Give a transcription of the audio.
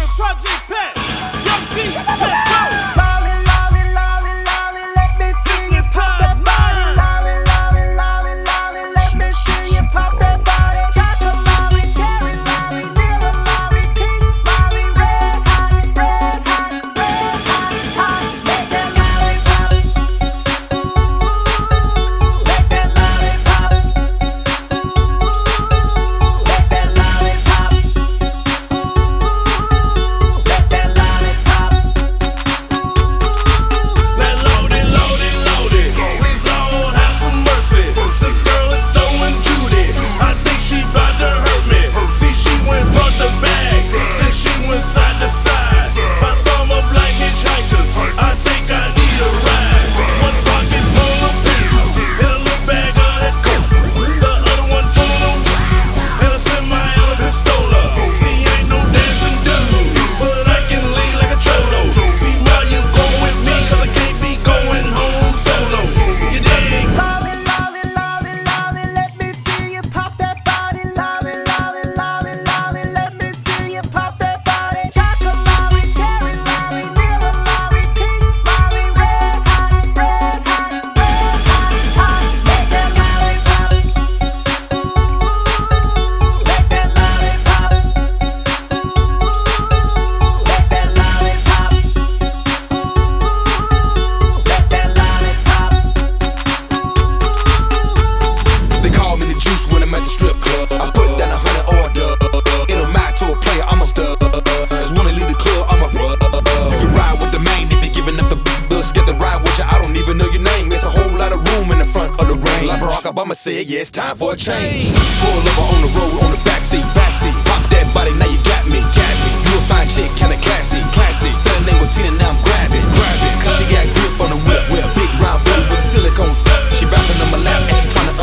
Project Pat, Young D, let's go. Lolly, lolly, lolly, lolly, let me see you pop that body. Lolly, lolly, lolly, lolly, let me see you pop that body. Chocolate lolly, cherry lolly, vanilla lolly, pink lolly, red hot, red hot, red hot, hot. Let that lolly pop. Let that lolly pop. Let that lolly pop. Let that lolly pop. Let load it, load it, load it. Please, Lord, have some mercy. This girl is throwing Judy. I think she bout to hurt me. See, she went front to back, then she went side to side. My thumb up like hitchhikers. I think I need a ride. One pocket full of pills, and a little bag of that coke. The other one full of weed, and a semi and a pistola. See, ain't no dancing dude, but I can lean like a cholo. See, why you go with me? 'Cause I can't be going home solo. You dig? Lolly, lolly, lolly, lolly, let me see you pop that body. Lolly, lolly, lolly, lolly, let me see you pop that body. Chocolate lolly, cherry lolly, vanilla lolly, pink lolly, red hot, red hot, red hot, hot. Let that lolly pop. Let that lolly pop. Let that lolly pop. Let that lolly pop. They call me the juice when I'm at the strip club. I put down 100 order. It don't matter to a player, I'm a stud. Just wanna leave the club, I'm a rub. You can ride with the main if you're giving up the bills. Get the ride with you, I don't even know your name. There's a whole lot of room in the front of the range. Like Barack Obama said, yeah, it's time for a change. Pull over on the road, on the backseat, backseat. Pop that body, now you got me, got me. You a fine chick, kinda classy, classy. Said her name was Tina, now I'm grabbing, grabbing. Cause she got grip on the whip, with a big round booty with silicone. She bouncing on my lap and she tryna